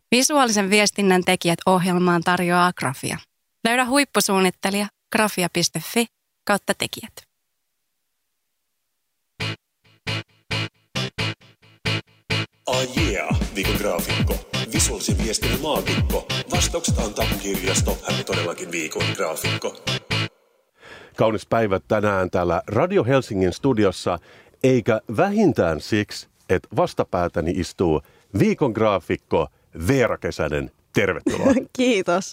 Visuaalisen viestinnän tekijät ohjelmaan tarjoaa Grafia. Löydä huippusuunnittelija grafia.fi/tekijät. Viikon graafikko. Visuaalisen viestinnän maagikko. Vastaukset antaa kirjasto. Hän on todellakin viikon graafikko. Kaunis päivä tänään täällä Radio Helsingin studiossa, eikä vähintään siksi, että vastapäätäni istuu viikon graafikko Veera Kesänen. Tervetuloa. Kiitos.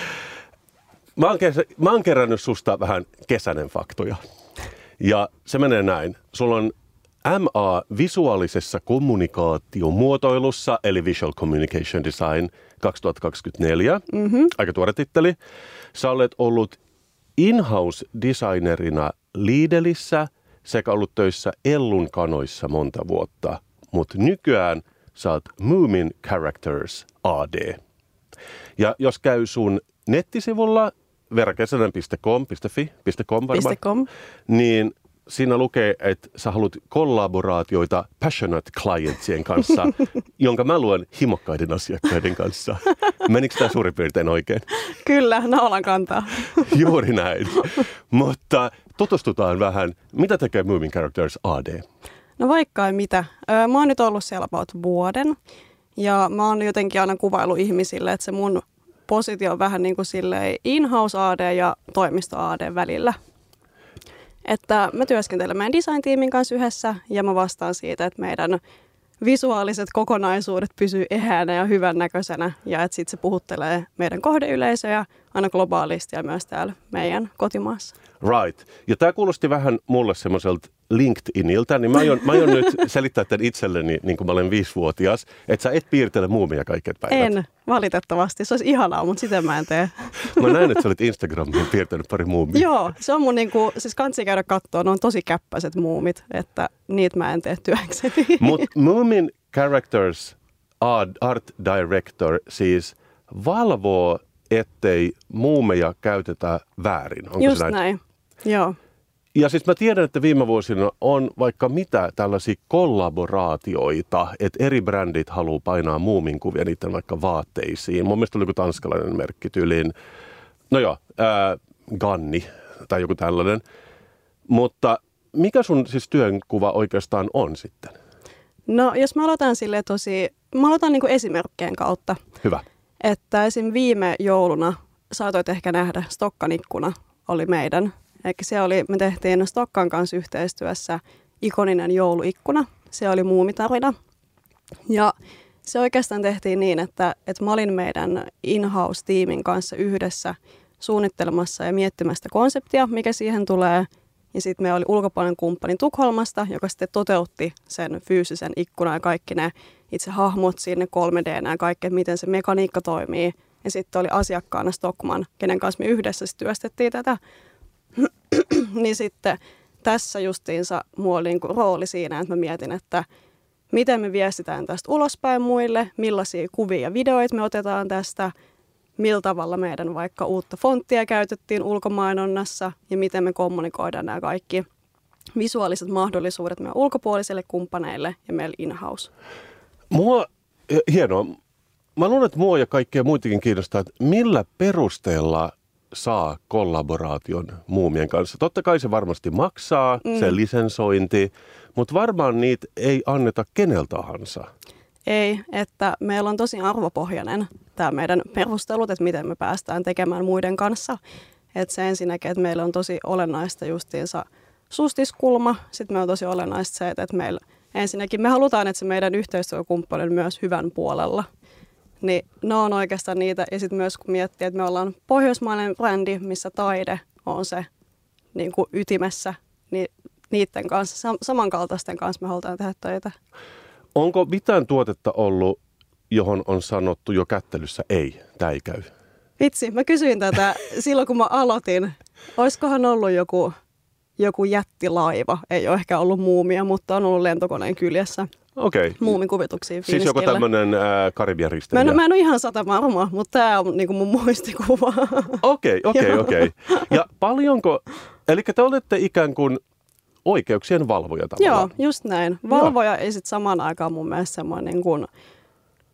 Mä oon kerännyt susta vähän Kesänen faktoja. Ja se menee näin. Sulla on MA visuaalisessa kommunikaatiomuotoilussa, eli Visual Communication Design 2024. Aika tuore titteli. Sä olet ollut in-house-designerina Lidlissä sekä ollut töissä Ellun kanoissa monta vuotta. Mutta nykyään sä oot Moomin Characters AD. Ja jos käy sun nettisivulla veerakesänen.com, niin siinä lukee, että sä haluat kollaboraatioita passionate clientsien kanssa, jonka mä luen himokkaiden asiakkaiden kanssa. Menikö tämä suurin piirtein oikein? Kyllä, naulan kantaa. Juuri näin. Mutta tutustutaan vähän, mitä tekee Moomin Characters AD? No vaikka ei mitä. Mä oon nyt ollut siellä about vuoden ja mä oon jotenkin aina kuvaillut ihmisille, että se mun positio on vähän niin kuin silleen in-house AD ja toimisto AD välillä. Että mä työskentelen meidän design-tiimin kanssa yhdessä ja mä vastaan siitä, että meidän visuaaliset kokonaisuudet pysyy eheänä ja hyvän näköisenä ja että sitten se puhuttelee meidän kohdeyleisöjä aina globaalisti ja myös täällä meidän kotimaassa. Right. Ja tämä kuulosti vähän mulle semmoiselta LinkedIniltä, niin mä aion nyt selittää tämän itselleni, niin kuin mä olen 5-vuotias, että sä et piirtele muumia kaiket päivät. En, valitettavasti. Se olisi ihanaa, mutta sitä mä en tee. Mä näen, että sä olit Instagramiin piirtänyt pari muumia. Joo, se on mun siis kansi käydä katsoa, ne on tosi käppäiset muumit, että niitä mä en tee työkseni. Mutta Moomin Characters Art Director siis valvoo, ettei muumeja käytetä väärin. Onko just näin? Joo. Ja siis mä tiedän, että viime vuosina on vaikka mitä tällaisia kollaboraatioita, että eri brändit haluaa painaa muumin kuvia niiden vaikka vaatteisiin. Mun mielestä oli joku tanskalainen merkki tyyliin, Ganni tai joku tällainen. Mutta mikä sun siis työnkuva oikeastaan on sitten? No jos mä aloitan mä aloitan niin kuin esimerkkien kautta. Hyvä. Että esim. Viime jouluna saatoit ehkä nähdä Stokkan ikkuna oli meidän. Eli me tehtiin Stokkan kanssa yhteistyössä ikoninen jouluikkuna. Se oli muumitarina. Ja se oikeastaan tehtiin niin, että mä olin meidän in-house-tiimin kanssa yhdessä suunnittelemassa ja miettimästä konseptia, mikä siihen tulee. Ja sitten meillä oli ulkopuolinen kumppani Tukholmasta, joka sitten toteutti sen fyysisen ikkunan ja kaikki ne itse hahmot sinne 3D ja kaikki, miten se mekaniikka toimii. Ja sitten oli asiakkaana Stockman, kenen kanssa me yhdessä työstettiin tätä. Niin sitten tässä justiinsa mulla oli niinku rooli siinä, että mä mietin, että miten me viestitään tästä ulospäin muille, millaisia kuvia ja videoita me otetaan tästä, millä tavalla meidän vaikka uutta fonttia käytettiin ulkomainonnassa ja miten me kommunikoidaan nämä kaikki visuaaliset mahdollisuudet meidän ulkopuolisille kumppaneille ja meillä in-house. Hienoa. Mä luulen, että mua ja kaikkia muitakin kiinnostaa, että millä perusteella saa kollaboraation muumien kanssa. Totta kai se varmasti maksaa, se lisensointi, mutta varmaan niitä ei anneta keneltä tahansa. Ei, että meillä on tosi arvopohjainen tämä meidän perustelut, että miten me päästään tekemään muiden kanssa. Että se ensinnäkin, että meillä on tosi olennaista justiinsa sustiskulma. Sitten meillä on tosi olennaista se, että meillä ensinnäkin me halutaan, että se meidän yhteistyökumppani on myös hyvän puolella. Niin ne on oikeastaan niitä. Ja sitten myös kun miettii, että me ollaan pohjoismainen brändi, missä taide on se niin kuin ytimessä, niin niiden kanssa, samankaltaisten kanssa me halutaan tehdä töitä. Onko mitään tuotetta ollut, johon on sanottu jo kättelyssä ei, tämä ei käy? Vitsi, mä kysyin tätä silloin kun mä aloitin. Olisikohan ollut joku jättilaiva? Ei ole ehkä ollut muumia, mutta on ollut lentokoneen kyljessä. Okei. Muumikuvituksia siis joku tämmöinen Karibian risteilijä. Mä en ole ihan 100 varma, mutta tämä on niinku mun muistikuva. Okei. Ja paljonko, eli te olette ikään kuin oikeuksien valvoja tavallaan. Joo, just näin. Valvoja ja sitten samaan aikaan mun mielestä semmoinen niin kuin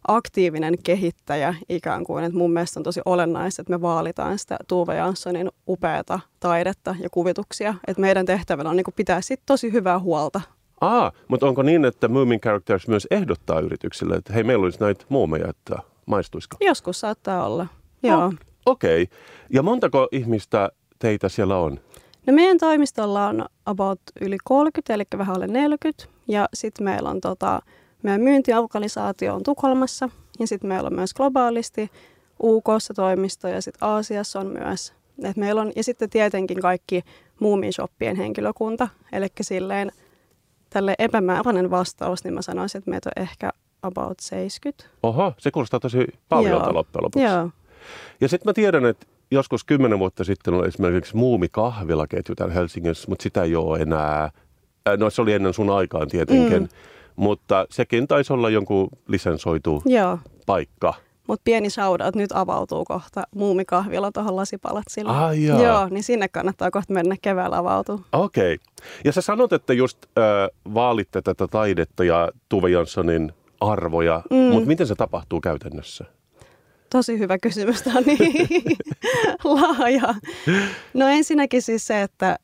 aktiivinen kehittäjä ikään kuin. Että mun mielestä on tosi olennaista, että me vaalitaan sitä Tove Janssonin upeata taidetta ja kuvituksia. Että meidän tehtävänä on niin kuin pitää siitä tosi hyvää huolta. Mutta onko niin, että Moomin Characters myös ehdottaa yrityksille, että hei, meillä olisi näitä muumeja, että maistuisiko? Joskus saattaa olla, joo. Okei. Ja montako ihmistä teitä siellä on? No meidän toimistolla on about yli 30, eli vähän alle 40. Ja sitten meillä on meidän myyntiorganisaatio on Tukholmassa. Ja sitten meillä on myös globaalisti UK:ssa toimisto ja sitten Aasiassa on myös. Et meillä on, ja sitten tietenkin kaikki Moomin-shoppien henkilökunta. Eli silleen tälle epämääräinen vastaus, niin mä sanoisin, että meitä on ehkä about 70. Oho, se kuulostaa tosi paljolta loppujen lopuksi. Joo. Ja sitten mä tiedän, että joskus 10 vuotta sitten oli esimerkiksi Muumi-kahvilaketju täällä Helsingissä, mutta sitä ei ole enää. No se oli ennen sun aikaan tietenkin, mutta sekin taisi olla jonkun lisensoitu paikka. Mutta pieni shoutout, nyt avautuu kohta Muumi-kahvila tuohon Lasipalatsille. Joo, niin sinne kannattaa kohta mennä keväällä avautuu. Okei. Ja sä sanot, että just vaalitte tätä taidetta ja Tove Janssonin arvoja, mutta miten se tapahtuu käytännössä? Tosi hyvä kysymys, tämä on niin laaja. No ensinnäkin siis se, että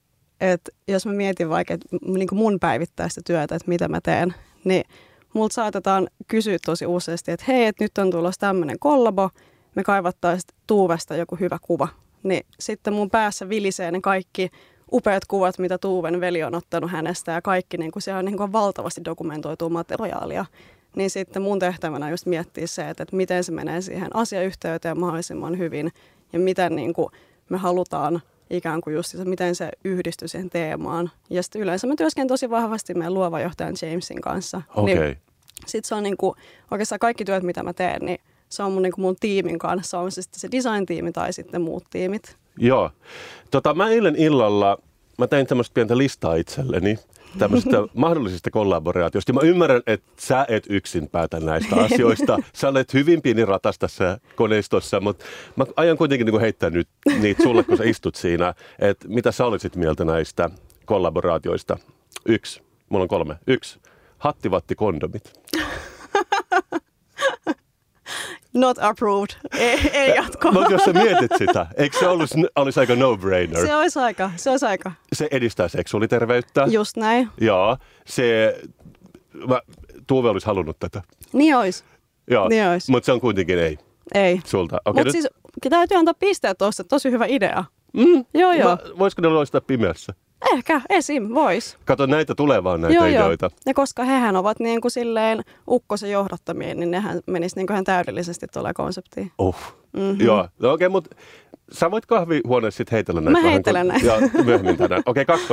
jos mä mietin vaikka niin kuin mun päivittäistä työtä, että mitä mä teen, niin multa saatetaan kysyä tosi useasti, että hei, että nyt on tulossa tämmöinen kollabo, me kaivattaisiin Tuuvesta joku hyvä kuva. Niin sitten mun päässä vilisee ne kaikki upeat kuvat, mitä Tuuven veli on ottanut hänestä ja kaikki, niin kuin siellä on niin kuin valtavasti dokumentoitua materiaalia. Niin sitten mun tehtävänä just miettiä se, että miten se menee siihen asiayhteyteen mahdollisimman hyvin ja miten niin kuin me halutaan ikään kuin just, miten se yhdistyy siihen teemaan. Ja sitten yleensä mä työskentelen tosi vahvasti meidän luovan johtajan Jamesin kanssa. Okei. Niin sitten se on niin kuin, oikeastaan kaikki työt, mitä mä teen, niin se on mun, niin kuin mun tiimin kanssa. On se sitten se design-tiimi tai sitten muut tiimit. Joo. Mä eilen illalla, mä tein tämmöistä pientä listaa itselleni, tämmöistä mahdollisista kollaboraatioista. Mä ymmärrän, että sä et yksin päätä näistä asioista. Sä olet hyvin pieni ratas tässä koneistossa, mutta mä aion kuitenkin niin kuin heittää nyt niitä sulle, kun sä istut siinä, että mitä sä olisit mieltä näistä kollaboraatioista. 1. Mulla on 3. 1. Hattivatti-kondomit. Not approved. Ei jatko. Mutta jos sä mietit sitä, eikö se olisi aika no-brainer? Se olisi aika. Se edistää seksuaaliterveyttä. Just näin. Joo. Tuove olisi halunnut tätä. Niin olisi. Joo. Niin olisi. Mutta se on kuitenkin ei. Ei. Sulta. Mutta siis täytyy antaa pisteet tuossa. Tosi hyvä idea. Joo. Voisiko ne loistaa pimeässä? Ehkä, esim. Vois. Kato, näitä tulee vaan näitä ideoita. Ja koska hehän ovat niin kuin silleen ukkosen johdattamia, niin nehän menis niin kuin ihan täydellisesti tuolla konseptiin. Joo, no, okei, mutta sä voit kahvihuoneessa sitten heitellä näitä. Mä heittelen näitä. Ja myöhemmin tänään. Okei, 2.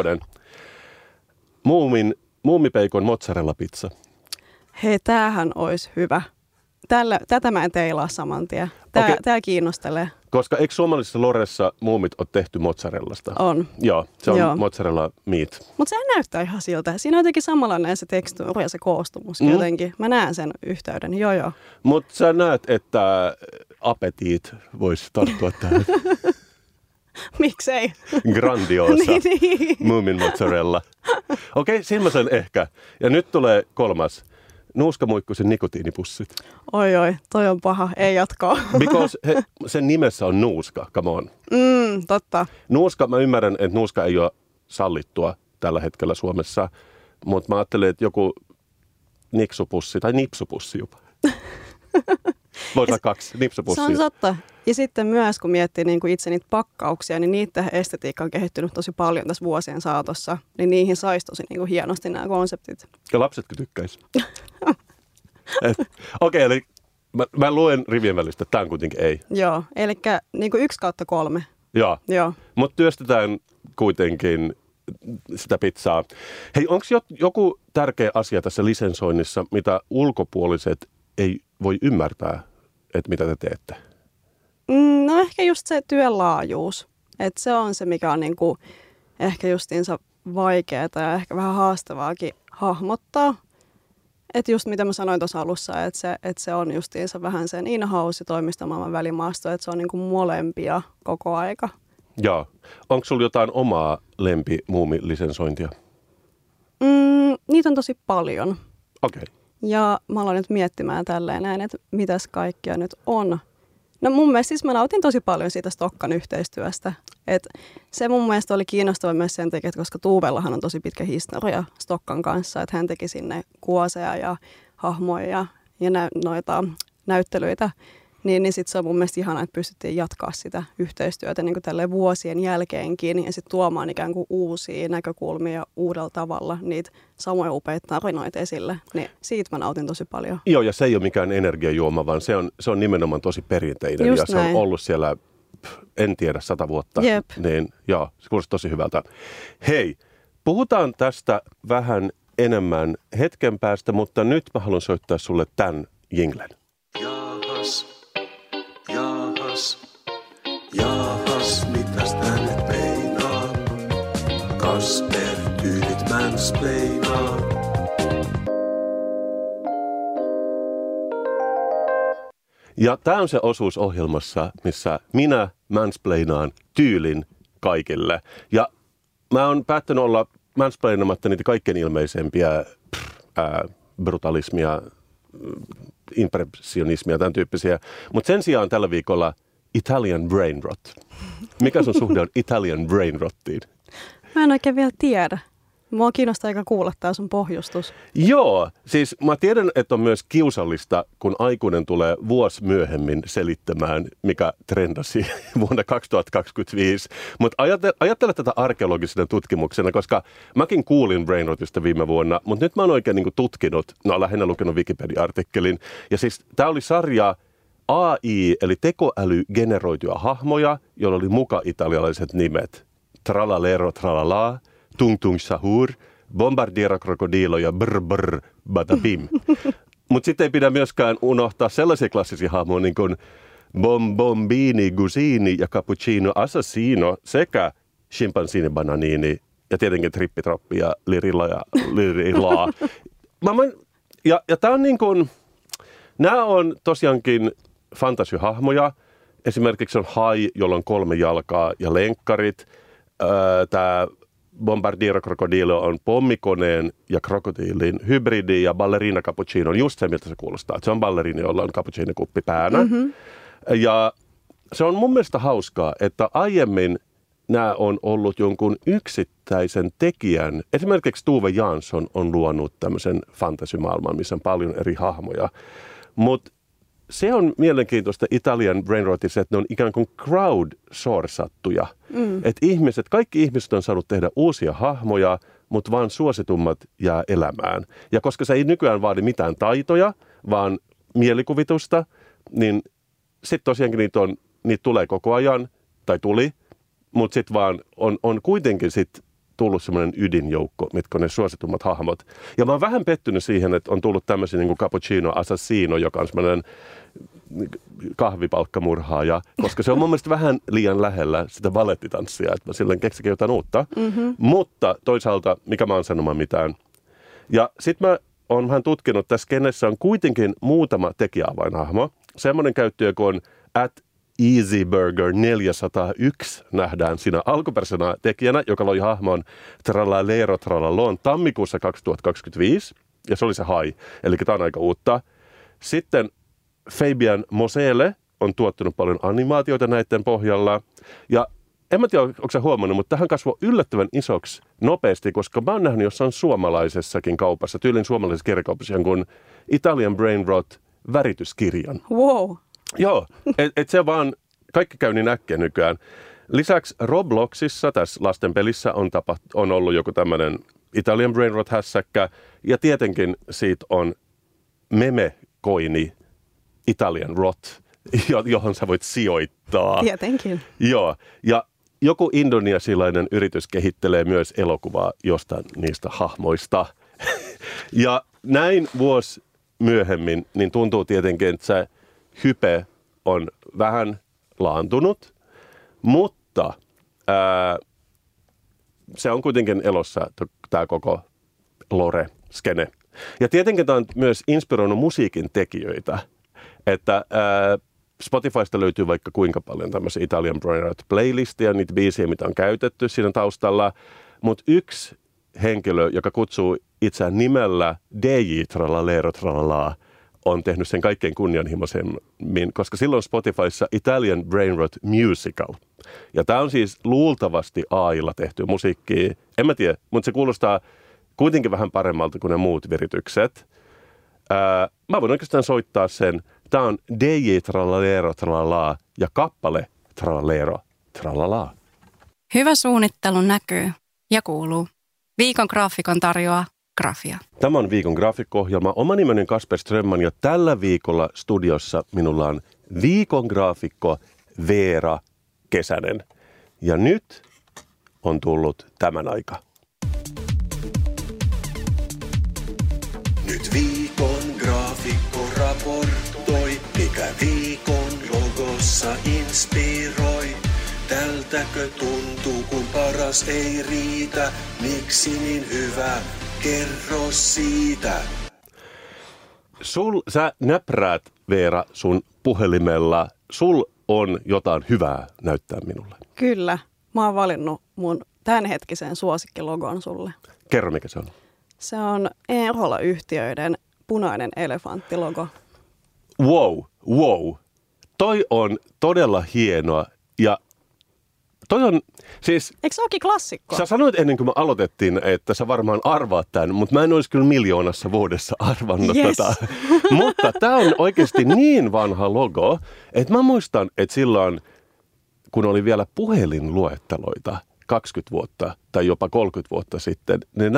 Muumipeikon mozzarella pizza. Hei, tämähän olisi hyvä. Tätä mä en teilaa saman tien. Tää kiinnostelee. Koska eikö suomalaisessa Loressa muumit ole tehty mozzarellasta? On. Joo, se on mozzarella meat. Mutta sehän näyttää ihan siltä. Siinä on jotenkin samanlainen se tekstuuri ja se koostumus jotenkin. Mä näen sen yhteyden, joo. Mutta sä näet, että apetiit voisi tarttua tähän. Miksei? Grandiosa. Muumin mozzarella. Okei, siinä mä sen ehkä. Ja nyt tulee 3. Nuuskamuikkuisen nikotiinipussit. Oi, toi on paha. Ei jatkoa. Because sen nimessä on nuuska, come on. Totta. Nuuska, mä ymmärrän, että nuuska ei ole sallittua tällä hetkellä Suomessa, mutta mä ajattelin, että joku niksupussi tai nipsupussi jopa. Voisi olla 2 nipsupussia. Se on totta. Ja sitten myös, kun miettii niin kuin itse niitä pakkauksia, niin niiden estetiikka on kehittynyt tosi paljon tässä vuosien saatossa. Niin niihin saisi tosi niin kuin hienosti nämä konseptit. Ja lapsetkin tykkäisi. Okei, eli mä luen rivien välistä, että tämä on kuitenkin ei. Joo, eli niin kuin 1/3. Joo. Mutta työstetään kuitenkin sitä pizzaa. Hei, onko joku tärkeä asia tässä lisensoinnissa, mitä ulkopuoliset ei voi ymmärtää, että mitä te teette? No ehkä just se työn laajuus. Että se on se, mikä on niinku ehkä justiinsa vaikeaa ja ehkä vähän haastavaakin hahmottaa. Että just mitä mä sanoin tuossa alussa, että se on justiinsa vähän sen in-house ja toimistomaailman välimaasto, että se on niinku molempia koko aika. Joo. Onko sulla jotain omaa lempimuumilisensointia? Niitä on tosi paljon. Okei. Ja mä aloin nyt miettimään tälleen näin, että mitäs kaikkea nyt on. No mun mielestä siis mä nautin tosi paljon siitä Stokkan yhteistyöstä. Et se mun mielestä oli kiinnostava myös sen takia, koska Tuuvellahan on tosi pitkä historia Stokkan kanssa. Että hän teki sinne kuoseja ja hahmoja ja noita näyttelyitä. Niin sitten se on mun mielestä ihanaa, että pystyttiin jatkaa sitä yhteistyötä niin kuin tälleen vuosien jälkeenkin ja sitten tuomaan ikään kuin uusia näkökulmia uudella tavalla, niitä samoja upeita tarinoita esille. Niin siitä mä nautin tosi paljon. Joo, ja se ei ole mikään energiajuoma, vaan se on nimenomaan tosi perinteinen. Just ja se näin. on ollut siellä, en tiedä, 100 vuotta. Jep. Niin joo, se kuulostaa tosi hyvältä. Hei, puhutaan tästä vähän enemmän hetken päästä, mutta nyt mä haluan soittaa sulle tämän jinglen. Jaahas, mitäs tää nyt meinaa? Kasper, tyylit mansplainaa. Ja tämä on se osuus ohjelmassa, missä minä mansplainaan tyylin kaikille. Ja mä oon päättänyt olla mansplainamatta niitä kaikkein ilmeisempiä brutalismia, impressionismia, tämän tyyppisiä. Mutta sen sijaan tällä viikolla Italian brain rot. Mikä sun suhde on Italian brain rottiin? Mä en oikein vielä tiedä. Mua kiinnostaa aika kuulla tää sun pohjustus. Joo, siis mä tiedän, että on myös kiusallista, kun aikuinen tulee vuosi myöhemmin selittämään, mikä trendasi vuonna 2025. Mutta ajattele tätä arkeologisena tutkimuksena, koska mäkin kuulin brain rotista viime vuonna, mutta nyt mä oon oikein niin tutkinut, lähinnä lukenut Wikipedia-artikkelin. Ja siis tää oli sarja AI, eli tekoäly generoituja hahmoja, joilla oli muka italialaiset nimet. Tralalero tralala, tung tung sahur, bombardiera krokodilo ja brr brr badabim. Mutta sitten ei pidä myöskään unohtaa sellaisia klassisia hahmoja niin kuin bombombini, gusini ja cappuccino assassino sekä chimpanzini bananini ja tietenkin trippitroppi ja lirilla ja lirilaa. Ja tämä on niin kuin, nämä on tosiaankin fantasiahahmoja. Esimerkiksi on hai, jolla on 3 jalkaa ja lenkkarit. Tämä Bombardiero Crocodilo on pommikoneen ja krokotiilin hybridi ja ballerina cappuccino on just se, miltä se kuulostaa. Se on ballerina, jolla on cappuccino-kuppi päänä. Mm-hmm. Ja se on mun mielestä hauskaa, että aiemmin nämä on ollut jonkun yksittäisen tekijän. Esimerkiksi Tove Jansson on luonut tämmöisen fantasymaailman, missä on paljon eri hahmoja. Mutta se on mielenkiintoista Italian brain rotissa, että ne on ikään kuin crowdsourcattuja. Että kaikki ihmiset on saanut tehdä uusia hahmoja, mutta vaan suositummat jää elämään. Ja koska se ei nykyään vaadi mitään taitoja, vaan mielikuvitusta, niin sitten tosiaankin niitä tulee koko ajan, tai tuli, mutta sitten vaan on kuitenkin sitten tullut semmoinen ydinjoukko, mitkä on ne suositummat hahmot. Ja mä oon vähän pettynyt siihen, että on tullut tämmöisiä niin kuin cappuccino assassino, joka on semmoinen kahvipalkkamurhaaja, koska se on mun mielestä vähän liian lähellä sitä balettitanssia, että mä silloin keksikin jotain uutta. Mm-hmm. Mutta toisaalta, mikä mä oon sanomaan mitään. Ja sit mä oon vähän tutkinut, tässä kenessä on kuitenkin muutama tekijäavainhahmo. Semmoinen käyttäjä, kun on @EasyBurger401 nähdään siinä alkuperäisenä tekijänä, joka loi hahmon Tralalero Tralalon tammikuussa 2025. Ja se oli se hai, eli tämä on aika uutta. Sitten Fabian Mosele on tuottanut paljon animaatioita näiden pohjalla. Ja en mä tiedä, onko sä huomannut, mutta tähän kasvoi yllättävän isoksi nopeasti, koska mä oon nähnyt jossain suomalaisessakin kaupassa, tyylin suomalaisessa kirjakaupassa, jonkun Italian Brain Rot värityskirjan. Wow. Joo, et se vaan, kaikki käy niin äkkiä nykyään. Lisäksi Robloxissa, tässä lasten pelissä, on ollut joku tämmöinen Italian Brain Rot-hässäkkä, ja tietenkin siitä on meme-koini Italian Rot, johon sä voit sijoittaa. Tietenkin. Joo, ja joku indonesialainen yritys kehittelee myös elokuvaa jostain niistä hahmoista. Ja näin vuosi myöhemmin, niin tuntuu tietenkin, että se hype on vähän laantunut, mutta se on kuitenkin elossa tämä koko lore-skene. Ja tietenkin tämä on myös inspiroinut musiikin tekijöitä, että Spotifysta löytyy vaikka kuinka paljon tämmöisiä Italian Brain Rot playlistia, niitä biisejä, mitä on käytetty siinä taustalla, mutta yksi henkilö, joka kutsuu itseään nimellä DJ Trallalero Trallaa, on tehnyt sen kaikkein kunnianhimoisemmin, koska silloin Spotifyssa Italian Brain Rot Musical. Ja tämä on siis luultavasti AI:lla tehty musiikkia. En mä tiedä, mutta se kuulostaa kuitenkin vähän paremmalta kuin ne muut viritykset. Mä voin oikeastaan soittaa sen. Tämä on DJ Trallalero Trallaa ja kappale Trallalero Trallaa. Hyvä suunnittelu näkyy ja kuuluu. Viikon graafikon tarjoaa Grafia. Tämä on viikon graafikko-ohjelma. Oma nimeni on Kasper Strömman ja tällä viikolla studiossa minulla on viikon graafikko Veera Kesänen. Ja nyt on tullut tämän aika. Nyt viikon graafikko raportoi, mikä viikon logossa inspiroi. Tältäkö tuntuu, kun paras ei riitä? Miksi niin hyvä? Kerro siitä. Sä näpräät, Veera, sun puhelimella. Sul on jotain hyvää näyttää minulle. Kyllä. Mä oon valinnut mun tämänhetkisen suosikkilogon sulle. Kerro, mikä se on. Se on Eerola-yhtiöiden punainen elefanttilogo. Wow. Toi on todella hienoa ja toi on siis... Eikö se olekin klassikko? Sä sanoit ennen kuin me aloitettiin, että sä varmaan arvaat tämän, mutta mä en olisi kyllä miljoonassa vuodessa arvannut tätä. Mutta tää on oikeasti niin vanha logo, että mä muistan, että silloin, kun oli vielä puhelinluetteloita 20 vuotta tai jopa 30 vuotta sitten, niin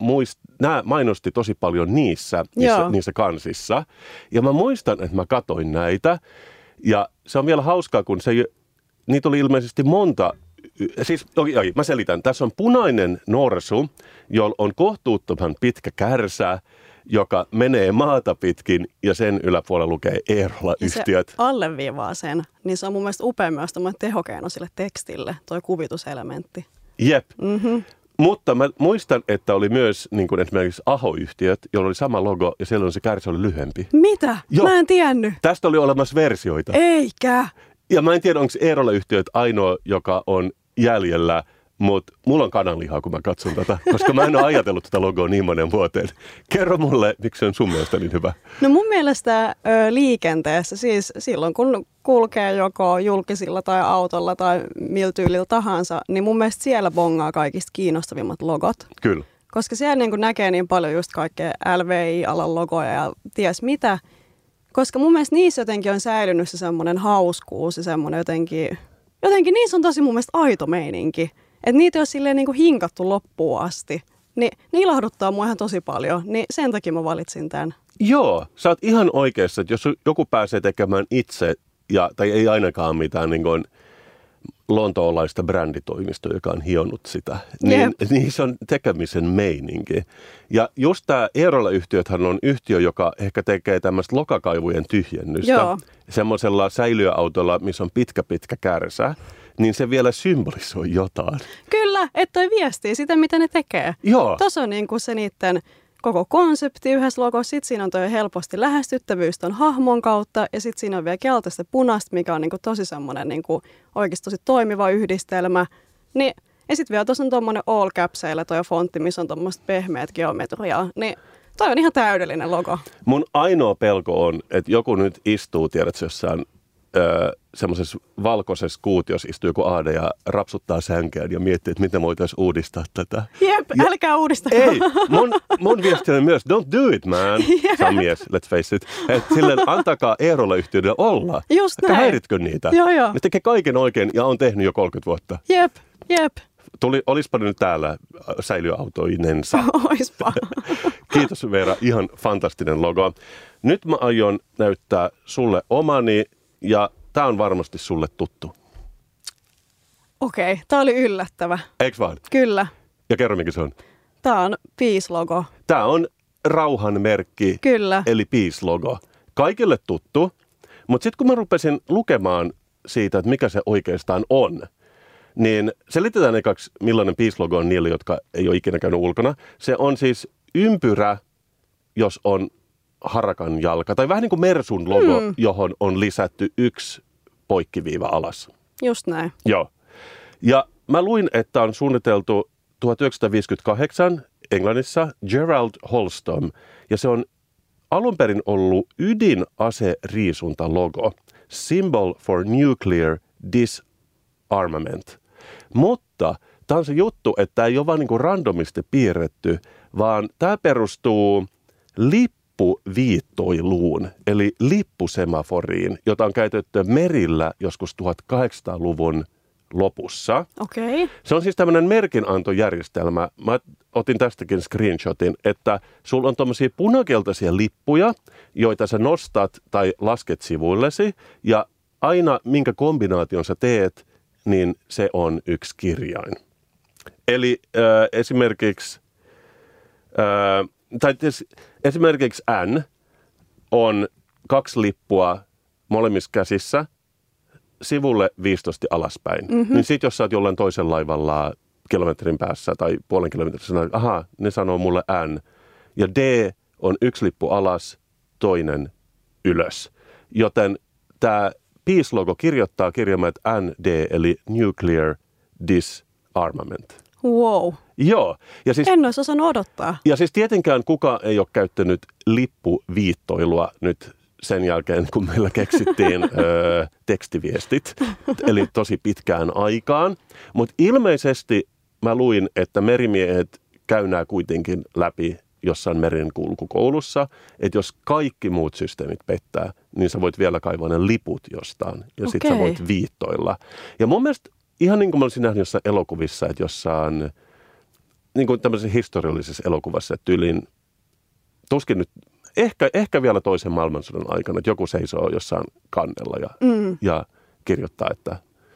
nämä mainosti tosi paljon niissä kansissa. Ja mä muistan, että mä katoin näitä ja se on vielä hauskaa, kun niitä oli ilmeisesti monta. Siis, mä selitän. Tässä on punainen norsu, jolla on kohtuuttoman pitkä kärsä, joka menee maata pitkin ja sen yläpuolella lukee Eerola-yhtiöt. Se alleviivaa sen, niin se on mun mielestä upea myös tämmöinen tehokeino sille tekstille, toi kuvituselementti. Jep. Mm-hmm. Mutta mä muistan, että oli myös niin kuin esimerkiksi Aho-yhtiöt, jolla oli sama logo ja silloin se kärsä oli lyhyempi. Mitä? Joo. Mä en tiennyt. Tästä oli olemassa versioita. Eikä. Ja mä en tiedä, onko Eerola-yhtiöt ainoa, joka on jäljellä, mutta mulla on kananlihaa, kun mä katson tätä, koska mä en ole ajatellut tätä logoa niin monen vuoteen. Kerro mulle, miksi se on sun mielestä niin hyvä? No mun mielestä liikenteessä, siis silloin kun kulkee joko julkisilla tai autolla tai millä tyylillä tahansa, niin mun mielestä siellä bongaa kaikista kiinnostavimmat logot. Kyllä. Koska siellä niin kuin näkee niin paljon just kaikkea LVI-alan logoja ja ties mitä. Koska mun mielestä niissä jotenkin on säilynyt se semmoinen hauskuus ja semmoinen jotenkin niissä on tosi mun mielestä aito meininki. Että niitä ei ole silleen niin kuin hinkattu loppuun asti. Niin ne ilahduttaa mua ihan tosi paljon, niin sen takia mä valitsin tämän. Joo, sä oot ihan oikeassa, että jos joku pääsee tekemään itse, tai ei ainakaan mitään niin kuin lontoolaista bränditoimistoa, joka on hionnut sitä, niin se on tekemisen meininki. Ja just tämä Eerola-yhtiöthän on yhtiö, joka ehkä tekee tämmöistä lokakaivujen tyhjennystä. Joo. Semmoisella säiliöautolla, missä on pitkä kärsä, niin se vielä symbolisoi jotain. Kyllä, että toi viestii sitä, mitä ne tekee. Joo. Tuossa on niinku se niiden koko konsepti yhdessä logossa. Sitten siinä on toi helposti lähestyttävyys ton hahmon kautta. Ja sitten siinä on vielä keltaista punaista, mikä on niinku tosi semmoinen niinku oikeasti tosi toimiva yhdistelmä. Niin, ja sitten vielä tuossa on tommonen all capseilla toi fontti, missä on tommoista pehmeät geometriaa. Niin toi on ihan täydellinen logo. Mun ainoa pelko on, että joku nyt istuu, tiedätkö, jossain semmoisessa valkoisessa kuutiossa istuu joku aade ja rapsuttaa sänkään ja miettii, että miten voitaisiin uudistaa tätä. Jep, älkää uudistaa. Ei, mun viesti on myös, don't do it, man. Some yes, let's face it. Että silleen antakaa Eerola-yhtiöille olla. Just näin. Häiritkö niitä? Joo. Ne tekee kaiken oikein ja on tehnyt jo 30 vuotta. Jep. Olispa nyt täällä säiliöautoinensa. Oispa. Kiitos Veera, ihan fantastinen logo. Nyt mä aion näyttää sulle omani ja tää on varmasti sulle tuttu. Okei, tää oli yllättävä. Eiks vaan? Kyllä. Ja kerro mikä se on. Tää on Peace-logo. Tää on rauhan merkki. Kyllä. Eli Peace-logo. Kaikille tuttu, mutta sitten kun mä rupesin lukemaan siitä, että mikä se oikeastaan on, niin selitetään ekaksi, millainen Peace-logo on niille, jotka ei ole ikinä käynyt ulkona. Se on siis ympyrä, jos on harakan jalka, tai vähän niin kuin Mersun logo, johon on lisätty yksi poikkiviiva alas. Just näin. Joo. Ja mä luin, että on suunniteltu 1958 Englannissa Gerald Holston, ja se on alun perin ollut ydinaseriisuntalogo, Symbol for Nuclear Disarmament. Mutta tämä on se juttu, että tämä ei ole vaan niin kuin randomisti piirretty, vaan tämä perustuu lippuviittoiluun, eli lippusemaforiin, jota on käytetty merillä joskus 1800-luvun lopussa. Okei. Se on siis tämmöinen merkinantojärjestelmä. Mä otin tästäkin screenshotin, että sulla on tommosia punakeltaisia lippuja, joita sä nostat tai lasket sivuillesi, ja aina minkä kombinaation sä teet, niin se on yksi kirjain. Eli esimerkiksi N on 2 lippua molemmissa käsissä, sivulle 15 alaspäin. Mm-hmm. Niin sit jos sä oot jollain toisen laivalla kilometrin päässä tai puolen kilometrin päässä, aha, ne sanoo mulle N. Ja D on 1 lippu alas, toinen ylös. Joten tämä Peace-logo kirjoittaa kirjaimet ND, eli Nuclear Disarmament. Wow. Joo. Ja siis, en olisi osannut odottaa. Ja siis tietenkään kukaan ei ole käyttänyt lippuviittoilua nyt sen jälkeen, kun meillä keksittiin tekstiviestit, eli tosi pitkään aikaan. Mutta ilmeisesti mä luin, että merimiehet käy nää kuitenkin läpi jossain merenkulkukoulussa, että jos kaikki muut systeemit pettää, niin sä voit vielä kaivaa ne liput jostain ja sit sä voit viittoilla. Ja mun mielestä ihan niin kuin mä olisin nähnyt jossain elokuvissa, että jossain niin kuin tämmöisessä historiallisessa elokuvassa, että tyyliin tuskin nyt ehkä vielä toisen maailmansodan aikana, että joku seisoo jossain kannella ja kirjoittaa, että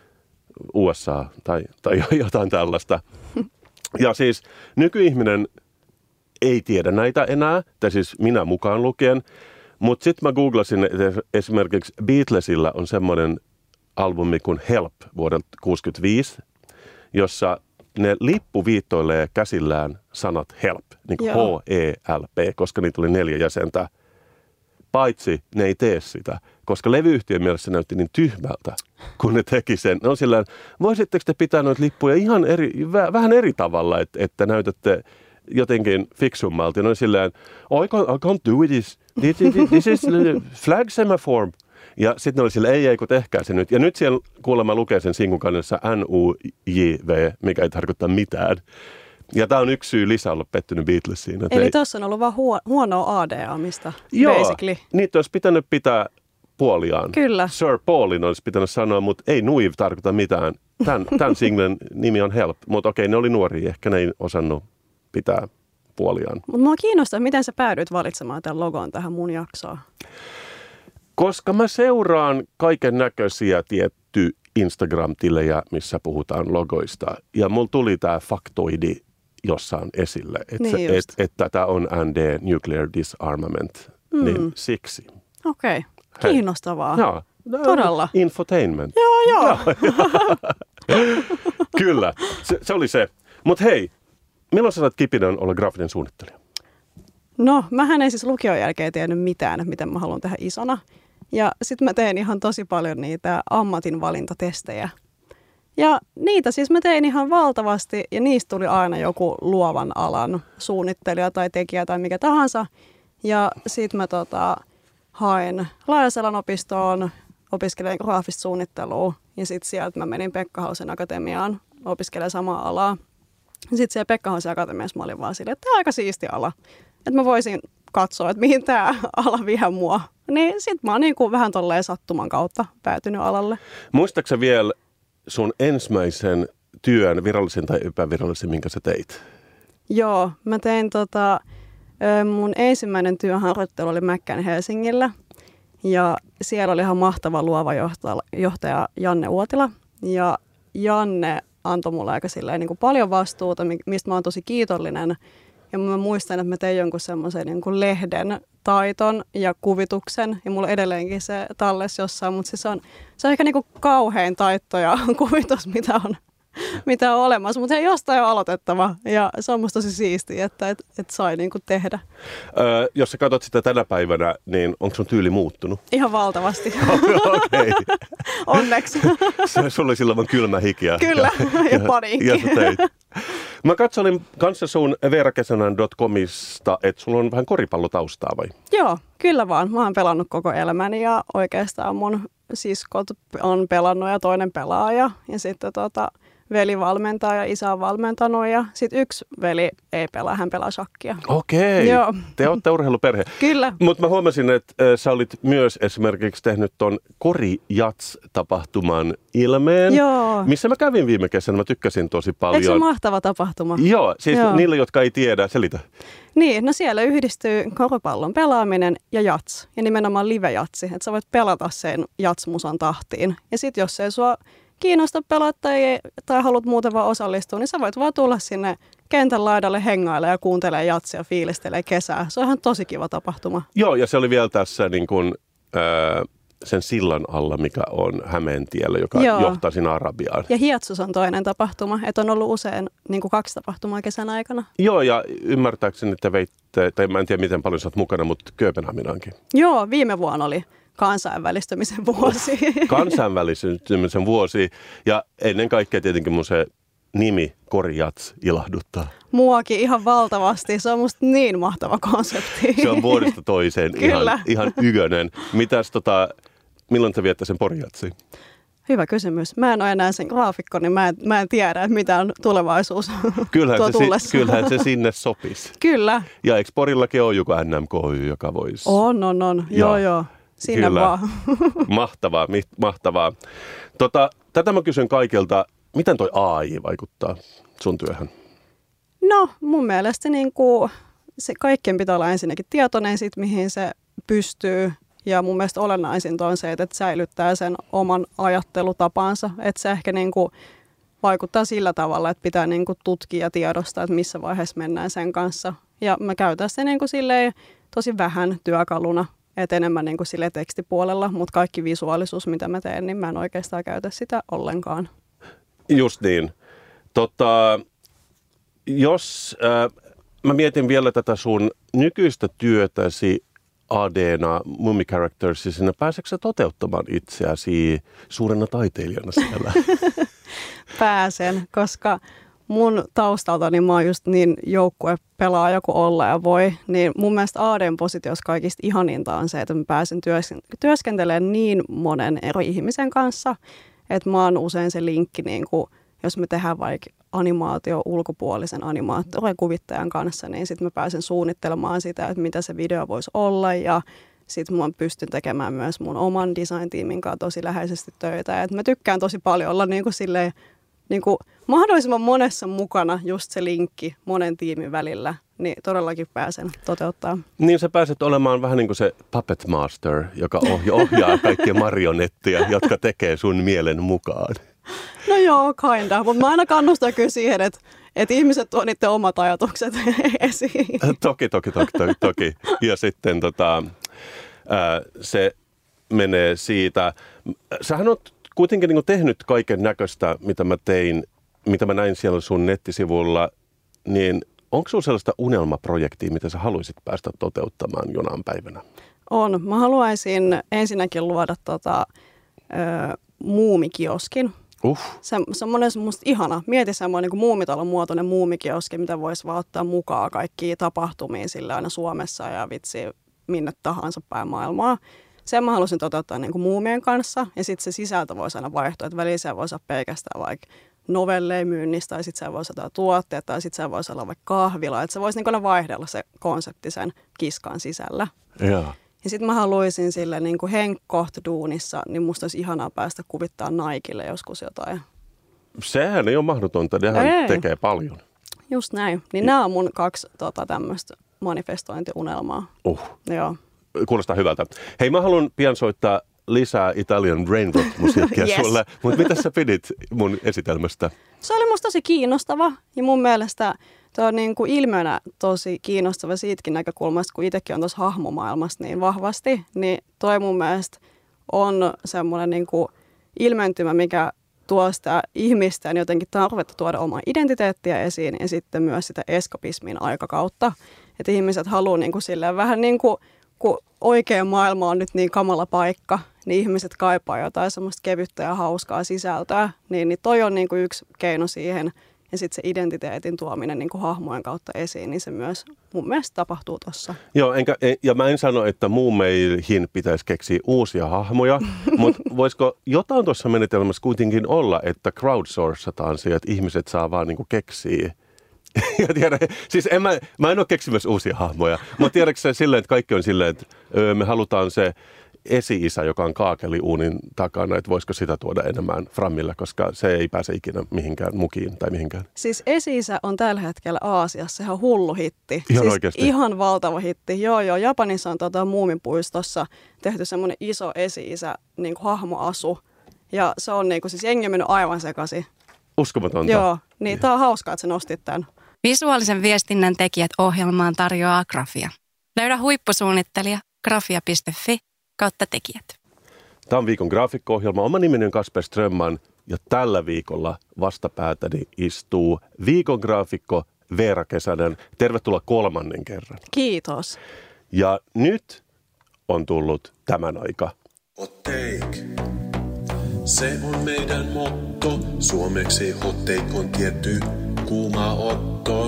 USA tai jotain tällaista. Ja siis nykyihminen ei tiedä näitä enää, tai siis minä mukaan lukien, mutta sitten mä googlasin, että esimerkiksi Beatlesilla on semmoinen albumi kuin Help vuodelta 1965, jossa ne lippuviittoilee käsillään sanat help, niin kuin H-E-L-P, koska niitä oli 4 jäsentä. Paitsi ne ei tee sitä, koska levyyhtiön mielessä se näytti niin tyhmältä, kun ne teki sen. Ne on sillään, voisitteko te pitää noita lippuja ihan vähän eri tavalla, että näytätte jotenkin fiksummalta. Ne on sillään, I can't do this. This is flag semaphore. Ja sitten ne oli sille, ei kun tehkää se nyt. Ja nyt siellä kuulemma lukee sen sinkun kannessa NUJV, mikä ei tarkoita mitään. Ja tämä on yksi syy lisää olla pettynyt Beatlesiin. Eli tuossa on ollut vaan huonoa ADA-mista, basically. Niitä olisi pitänyt pitää puoliaan. Kyllä. Sir Paulin olisi pitänyt sanoa, mutta ei nuiv tarkoita mitään. Tämän singlen nimi on Help, mutta okei, ne oli nuoria, ehkä ne ei osannut pitää puoliaan. Mutta minua kiinnostaa, miten sä päädyit valitsemaan tämän logon tähän mun jaksoon? Koska mä seuraan kaiken näköisiä tietty Instagram-tilejä, missä puhutaan logoista. Ja mulla tuli tämä faktoidi jossain esille, että tämä on ND, Nuclear Disarmament, niin siksi. Okei, kiinnostavaa. Joo. Todella. Infotainment. Joo. Kyllä, se oli se. Mutta hei, milloin sä saat kipinän olla graafinen suunnittelija? No, mähän ei siis lukion jälkeen tiennyt mitään, miten mä haluan tehdä isona. Ja sitten mä tein ihan tosi paljon niitä ammatinvalintatestejä. Ja niitä siis mä tein ihan valtavasti ja niistä tuli aina joku luovan alan suunnittelija tai tekijä tai mikä tahansa. Ja sitten mä hain Laajaselän opistoon, opiskelen graafista suunnittelua ja sitten sieltä mä menin Pekka Hausen Akatemiaan opiskelemaan samaa alaa. Sitten siellä Pekka Hausen Akatemiassa mä olin vaan silleen, että tämä on aika siisti ala. Että mä voisin katsoa, että mihin tämä ala vie mua. Niin sit mä oon niinku vähän tolleen sattuman kautta päätynyt alalle. Muistaaksä vielä sun ensimmäisen työn, virallisen tai epävirallisen, minkä sä teit? Joo, mä tein mun ensimmäinen työharjoittelu oli Mäkkän Helsingillä. Ja siellä oli ihan mahtava luova johtaja Janne Uotila. Ja Janne antoi mulle aika silleen niin kuin paljon vastuuta, mistä mä oon tosi kiitollinen. Ja mä muistan, että mä tein jonkun semmoisen niin kuin lehden taiton ja kuvituksen. Ja mulla edelleenkin se tallessa jossain, mutta se on ehkä niin kuin kauhein taitto ja kuvitus, mitä on olemassa. Mutta jostain on aloitettava ja se on musta tosi siistiä, että sai niin kuin tehdä. Jos sä katsot sitä tänä päivänä, niin onko sun tyyli muuttunut? Ihan valtavasti. Okei. Onneksi. Sulla oli silloin vaan kylmä hiki. Kyllä, ja paniikki. Ja sä teit. Mä katselin kanssa sun veerakesänen.comista, että sulla on vähän koripallotaustaa vai? Joo, kyllä vaan. Mä oon pelannut koko elämäni ja oikeastaan mun siskot on pelannut ja toinen pelaaja. Ja sitten veli valmentaa ja isä on valmentanut ja sitten yksi veli ei pelaa, hän pelaa shakkia. Okei, Joo. Te olette urheiluperhe. Kyllä. Mutta mä huomasin, että sä olit myös esimerkiksi tehnyt ton Korijats-tapahtuman ilmeen, Joo. missä mä kävin viime kesänä, mä tykkäsin tosi paljon. Eikö se ole mahtava tapahtuma? Joo, siis Joo. niille, jotka ei tiedä, selitä. Niin, no siellä yhdistyy koripallon pelaaminen ja jats, ja nimenomaan live-jatsi, että sä voit pelata sen jatsmusan tahtiin. Ja sitten jos ei sua kiinnosta pelata tai haluat muuten vaan osallistua, niin sä voit vaan tulla sinne kentän laidalle hengailla ja kuuntelee jatsia, fiilistelee kesää. Se on ihan tosi kiva tapahtuma. Joo, ja se oli vielä tässä niin kun, sen sillan alla, mikä on Hämeentiellä, joka johtaa sinne Arabiaan. Ja Hiatsus on toinen tapahtuma, että on ollut usein niin kuin 2 tapahtumaa kesän aikana. Joo, ja ymmärtääkseni, että veitte, tai mä en tiedä miten paljon sä oot mukana, mutta Kööpenhaminaankin. Joo, viime vuonna oli kansainvälistymisen vuosi. Kansainvälistymisen vuosi, ja ennen kaikkea tietenkin mun se nimi Korijats ilahduttaa. Muakin ihan valtavasti. Se on musta niin mahtava konsepti. Se on vuodesta toiseen ihan ykkönen. Mitäs milloin sä viettää sen Porijatsiin? Hyvä kysymys. Mä en ole enää sen graafikko, niin mä en tiedä, että mitä on tulevaisuus tuo tullessa. Kyllähän se sinne sopisi. Kyllä. Ja eikö Porillakin ole joku NMKY, joka voisi? On. Joo. Sinne kyllä. vaan. Mahtavaa. Tätä mä kysyn kaikilta. Miten toi AI vaikuttaa sun työhön? No, mun mielestä niin kuin se kaikkien pitää olla ensinnäkin tietoinen siitä, mihin se pystyy. Ja mun mielestä olennaisinta on se, että säilyttää sen oman ajattelutapansa. Että se ehkä niin kuin vaikuttaa sillä tavalla, että pitää niin kuin tutkia ja tiedostaa, että missä vaiheessa mennään sen kanssa. Ja mä käytän sitä niin kuin silleen tosi vähän työkaluna, että enemmän niin kuin silleen tekstipuolella, mutta kaikki visuaalisuus, mitä mä teen, niin mä en oikeastaan käytä sitä ollenkaan. Just niin. Jos mä mietin vielä tätä sun nykyistä työtäsi AD:na Mummy Charactersissa, pääseekö sä toteuttamaan itseäsi suurena taiteilijana siellä? Pääsen, koska mun taustalta niin mä oon just niin joukkuepelaaja kuin olla ja voi, niin mun mielestä AD:n positiossa kaikista ihaninta on se, että mä pääsen työskentelemään niin monen eri ihmisen kanssa, että mä oon usein se linkki, niin kuin, jos me tehdään vaikka animaatio ulkopuolisen animaattorin kuvittajan kanssa, niin sitten mä pääsen suunnittelemaan sitä, että mitä se video voisi olla ja sitten mä pystyn tekemään myös mun oman design-tiimin kanssa tosi läheisesti töitä. Et mä tykkään tosi paljon olla niin kuin silleen, niin kuin mahdollisimman monessa mukana just se linkki monen tiimin välillä, niin todellakin pääsen toteuttaa. Niin sä pääset olemaan vähän niin kuin se puppet master, joka ohjaa kaikkia marionetteja, jotka tekee sun mielen mukaan. No joo, kinda, mutta mä aina kannustan kyllä siihen, että ihmiset tuo niiden omat ajatukset esiin. Toki. Ja sitten se menee siitä. Sähän oot kuitenkin niin kuin tehnyt kaiken näköistä, mitä mä näin siellä sun nettisivulla, niin onko sulla sellaista unelmaprojektia, mitä sä haluaisit päästä toteuttamaan jonain päivänä? On. Mä haluaisin ensinnäkin luoda muumikioskin. Se on musta ihana. Mieti semmoinen niin muumitalon muotoinen muumikioski, mitä voisi vaan ottaa mukaan kaikkiin tapahtumiin sillä aina Suomessa ja vitsi minne tahansa päin maailmaa. Sen mä halusin toteuttaa niin kuin muumien kanssa ja sitten se sisältö voisi aina vaihtua, että väliin se voisi olla pelkästään vaikka novelleja myynnistä tai sitten se voisi olla tuotteet tai sitten se voisi olla vaikka kahvila. Että se voisi niin kuin vaihdella se konsepti sen kiskan sisällä. Jaa. Ja sitten mä haluaisin sille niin kuin Henk-Koht-duunissa, niin musta olisi ihanaa päästä kuvittaa Nikelle joskus jotain. Sehän ei ole mahdotonta, nehän tekee paljon. Just näin. Niin nämä on mun 2 tämmöistä manifestointiunelmaa. Joo. Kuulostaa hyvältä. Hei, mä haluan pian soittaa lisää Italian Rainrock-musiikkia Yes. sulle, mutta mitä sä pidit mun esitelmästä? Se oli musta tosi kiinnostava ja mun mielestä tuo on niin kuin ilmiönä tosi kiinnostava siitäkin näkökulmasta, kun itsekin on tuossa hahmomaailmassa niin vahvasti, niin toi mun mielestä on semmoinen niin kuin ilmentymä, mikä tuo sitä ihmisten jotenkin tarvetta tuoda omaa identiteettiä esiin ja sitten myös sitä eskapismin aikakautta. Että ihmiset haluaa niin kuin silleen vähän niin kuin, kun oikea maailma on nyt niin kamala paikka, niin ihmiset kaipaa jotain semmoista kevyttä ja hauskaa sisältöä. Niin toi on niin kuin yksi keino siihen. ja sitten se identiteetin tuominen niin kuin hahmojen kautta esiin, niin se myös mun mielestä tapahtuu tuossa. Joo, ja mä en sano, että meihin pitäisi keksiä uusia hahmoja, mutta voisiko jotain tuossa menetelmässä kuitenkin olla, että crowdsourcataan se, että ihmiset saa vaan niin kuin keksiä. Ja tiedä, siis mä en ole keksimässä uusia hahmoja, mutta tiedätkö se silleen, että kaikki on silleen, että me halutaan se esi-isä, joka on kaakeliuunin takana, että voisiko sitä tuoda enemmän framille, koska se ei pääse ikinä mihinkään mukiin tai mihinkään. Siis esi-isä on tällä hetkellä Aasiassa ihan hullu hitti. Ihan siis oikeasti. Ihan valtava hitti. Joo, Japanissa on Muuminpuistossa tehty semmoinen iso esi-isä niin kuin hahmoasu. Ja se on niin kuin, siis jengi on mennyt aivan sekaisin. Uskomatonta. Joo, niin tää on hauskaa, että sä nostit tämän. Visuaalisen viestinnän tekijät ohjelmaan tarjoaa Grafia. Löydä huippusuunnittelija grafia.fi/tekijät. Tämä on viikon graafikko-ohjelma. Oma nimeni on Kasper Strömman ja tällä viikolla vastapäätäni istuu viikon graafikko Veera Kesänen. Tervetuloa 3. kerran. Kiitos. Ja nyt on tullut tämän aika. Hot take. Se on meidän motto. Suomeksi hot take on tietty kuuma otto.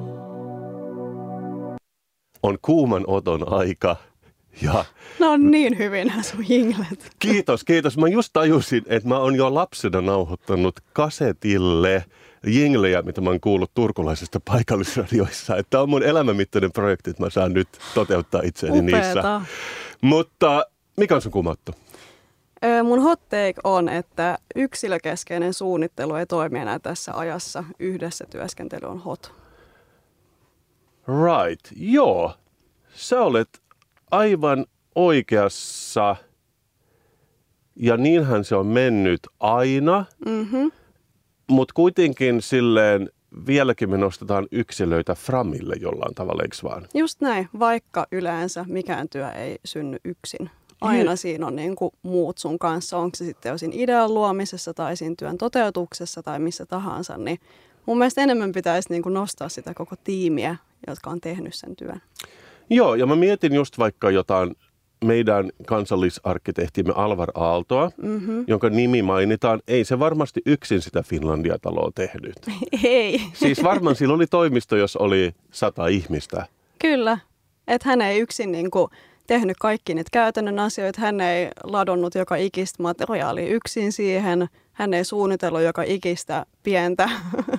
On kuuman oton aika. Ja No on niin hyvin nämä sun jinglet. kiitos. Mä just tajusin, että mä oon jo lapsena nauhoittanut kasetille jinglejä, mitä mä oon kuullut turkulaisista paikallisradioissa. Että on mun elämänmittainen projekti, että mä saan nyt toteuttaa itseäni niissä. Mutta mikä on sun kuumattu? Mun hot take on, että yksilökeskeinen suunnittelu ei toimi enää tässä ajassa. Yhdessä työskentely on hot. Right, joo. Sä olet aivan oikeassa. Ja niinhän se on mennyt aina. Mm-hmm. Mutta kuitenkin silleen vieläkin me nostetaan yksilöitä framille jollain tavalla, eikö vaan? Just näin, vaikka yleensä mikään työ ei synny yksin. Aina siinä on niin kuin muut sun kanssa, onko se sitten jo siinä idean luomisessa tai siinä työn toteutuksessa tai missä tahansa, niin mun mielestä enemmän pitäisi niin kuin nostaa sitä koko tiimiä, jotka on tehnyt sen työn. Joo, ja mä mietin just vaikka jotain meidän kansallisarkkitehtimme Alvar Aaltoa, jonka nimi mainitaan. Ei se varmasti yksin sitä Finlandia-taloa tehnyt. Ei. Siis varmaan sillä oli toimisto, jos oli 100 ihmistä. Kyllä, että hän ei yksin niin kuin tehnyt kaikki niitä käytännön asioita. Hän ei ladonnut joka ikistä materiaalia yksin siihen. Hän ei suunnitellut joka ikistä pientä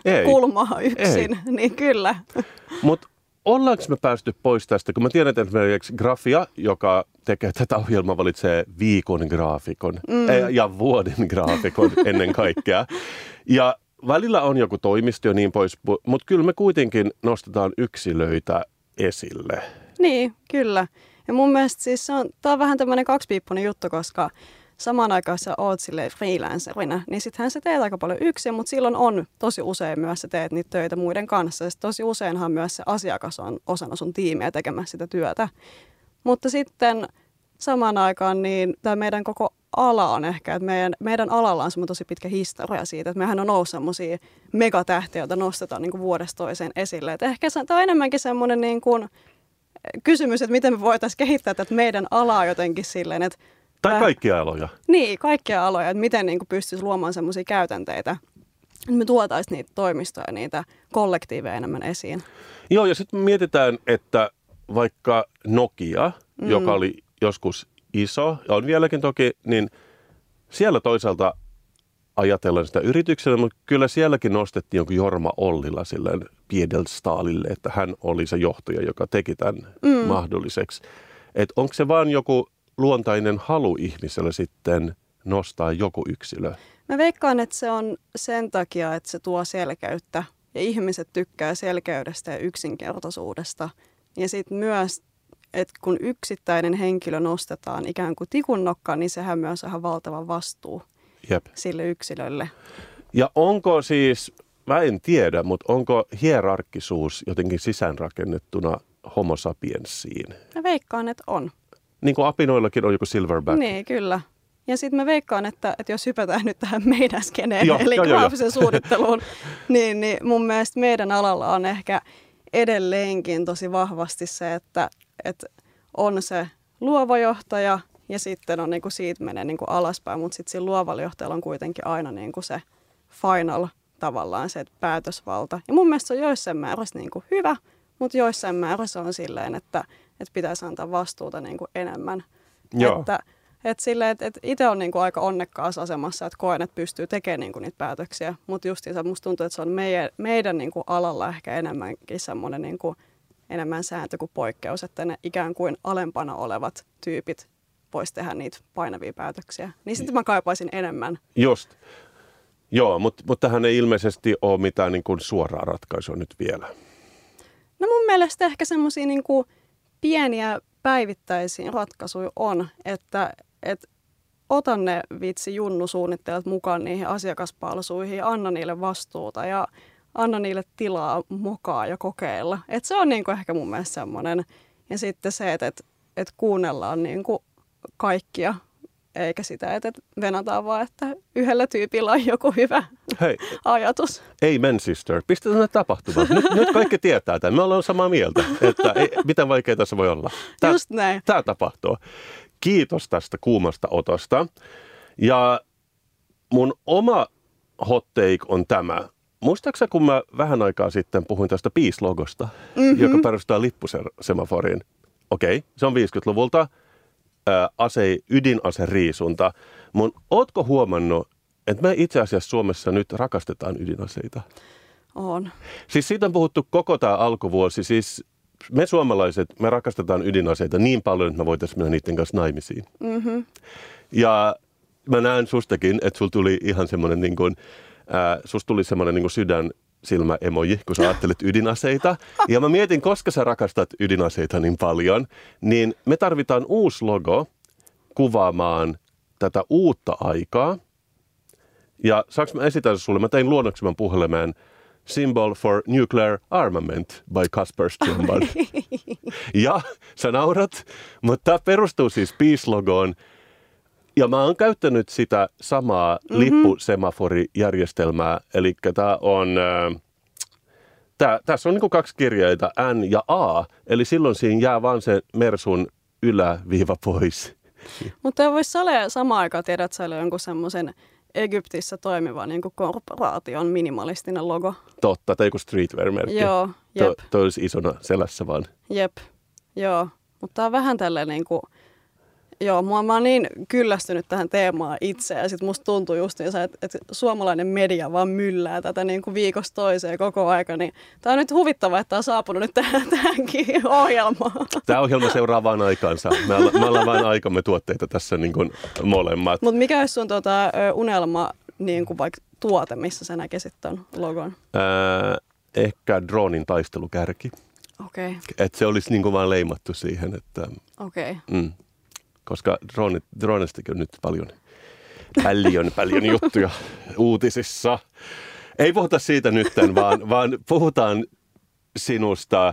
kulmaa yksin. Ei. Niin kyllä. Mutta ollaanko me päästy pois tästä? Kun mä tiedän, että esimerkiksi Grafia, joka tekee tätä ohjelmaa, valitsee viikon graafikon ja vuoden graafikon ennen kaikkea. Ja välillä on joku toimisto ja niin pois, mutta kyllä me kuitenkin nostetaan yksilöitä esille. Niin, kyllä. Ja mun mielestä siis tää on vähän tämmöinen kaksipiippunen juttu, koska samaan aikaan sä oot silleen freelancerina, niin sittenhän sä teet aika paljon yksin, mutta silloin on tosi usein myös sä teet niitä töitä muiden kanssa. Ja tosi useinhan myös se asiakas on osana sun tiimiä tekemässä sitä työtä. Mutta sitten samaan aikaan niin tämä meidän koko ala on ehkä, että meidän alalla on semmoinen tosi pitkä historia siitä, että mehän on ollut semmoisia megatähtiä, joita nostetaan niin kuin vuodesta toiseen esille. Että ehkä tämä on enemmänkin semmoinen niin kuin kysymys, että miten me voitaisiin kehittää tätä meidän alaa jotenkin silleen, että tai kaikkia aloja. Niin, kaikkia aloja, että miten niin kuin pystyisi luomaan semmoisia käytänteitä, että me tuotaisiin niitä toimistoja ja niitä kollektiiveja enemmän esiin. Joo, ja sitten mietitään, että vaikka Nokia, joka oli joskus iso, ja on vieläkin toki, niin siellä toisaalta ajatellaan sitä yrityksenä, mutta kyllä sielläkin nostettiin jonkun Jorma Ollila silleen piedelstalille, että hän oli se johtaja, joka teki tämän mahdolliseksi. Että onko se vaan joku luontainen halu ihmisellä sitten nostaa joku yksilö? Mä veikkaan, että se on sen takia, että se tuo selkeyttä ja ihmiset tykkää selkeydestä ja yksinkertaisuudesta. Ja sitten myös, että kun yksittäinen henkilö nostetaan ikään kuin tikunnokkaan, niin sehän myös on ihan valtava vastuu sille yksilölle. Ja onko siis, mä en tiedä, mutta onko hierarkkisuus jotenkin sisäänrakennettuna homo sapiensiin? Mä veikkaan, että on. Niin kuin apinoillakin on joku silverback. Niin, kyllä. Ja sitten mä veikkaan, että jos hypätään nyt tähän meidän skeneen, eli graafisen suunnitteluun, niin mun mielestä meidän alalla on ehkä edelleenkin tosi vahvasti se, että on se luova johtaja ja sitten on, siitä menee alaspäin, mutta sitten sillä luovalla johtajalla on kuitenkin aina se final tavallaan se päätösvalta. Ja mun mielestä se on joissain määrässä niin kuin hyvä, mutta joissain määrässä on silleen, että pitäisi antaa vastuuta niin kuin enemmän. Joo. Että itse on niin kuin aika onnekkaassa asemassa, että koen, että pystyy tekemään niin kuin niitä päätöksiä. Mutta justiinsa musta tuntuu, että se on meidän niin kuin alalla ehkä enemmänkin semmoinen niin kuin enemmän sääntö kuin poikkeus, että ne ikään kuin alempana olevat tyypit voisi tehdä niitä painavia päätöksiä. Niin sitten mä kaipaisin enemmän. Just. Joo, mutta tähän ei ilmeisesti ole mitään niin kuin suoraa ratkaisua nyt vielä. No mun mielestä ehkä semmoisia niin kuin pieniä päivittäisiä ratkaisuja on, että ota ne junnusuunnittelijat mukaan niihin asiakaspalveluihin ja anna niille vastuuta ja anna niille tilaa mokaa ja kokeilla. Et se on niinku ehkä mun mielestä semmoinen. Ja sitten se, että kuunnellaan niinku kaikkia, eikä sitä, että venataan vaan, että yhdellä tyypillä on joku hyvä ajatus. Amen, sister. Pistetään ne tapahtumaan. Nyt kaikki tietää tämän. Me ollaan samaa mieltä, että miten vaikea tässä voi olla. Just näin. Tämä tapahtuu. Kiitos tästä kuumasta otosta. Ja mun oma hot take on tämä. Muistaaksä, kun mä vähän aikaa sitten puhuin tästä Peace-logosta, joka perustaa lippusemaforiin? Okei, se on 50-luvulta. Ydinaseriisunta. Ootko huomannut, että me itse asiassa Suomessa nyt rakastetaan ydinaseita? On. Siis siitä on puhuttu koko tämä alkuvuosi. Siis me suomalaiset, me rakastetaan ydinaseita niin paljon, että me voitaisiin mennä niiden kanssa naimisiin. Mm-hmm. Ja mä näen sustakin, että sulla tuli ihan semmoinen niin kuin, susta tuli semmoinen niin kuin sydänsilmä-emoji, kun sä ajattelet ydinaseita. Ja mä mietin, koska sä rakastat ydinaseita niin paljon, niin me tarvitaan uusi logo kuvaamaan tätä uutta aikaa. Ja saanko mä esitellä sulle, mä tein luonnoksen puhelimeen Symbol for Nuclear Armament by Kasper Strömberg. Ja sä naurat, mutta tämä perustuu siis Peace-logoon. Ja mä oon käyttänyt sitä samaa lippusemaforijärjestelmää. Eli tää on, tässä on niinku 2 kirjaita, N ja A. Eli silloin siinä jää vaan se Mersun yläviiva pois. Mutta voisi samaan aikaan tiedä, että siellä on jonkun semmoisen Egyptissä toimiva niin kuin korporaation minimalistinen logo. Totta, tai joku streetwear-merkki. Joo, jep. Toi olisi isona selässä vaan. Jep, joo. Mutta tää on vähän tälleen niin kuin, joo, mä oon niin kyllästynyt tähän teemaan itse ja sit musta tuntuu just niin, että suomalainen media vaan myllää tätä niin kuin viikosta toiseen koko aika. Niin tää on nyt huvittavaa, että tää on saapunut nyt tähänkin ohjelmaan. Tämä ohjelma seuraa vaan aikaansa. Me ollaan vain aikamme tuotteita tässä niin kuin molemmat. Mutta mikä olisi sun unelma niin kuin vaikka tuote, missä sä näkisit ton logon? Ehkä droonin taistelukärki. Okei. Että se olisi niin kuin vaan leimattu siihen, että... Okei. Koska droonistakin on nyt paljon juttuja uutisissa. Ei puhuta siitä nytten, vaan puhutaan sinusta.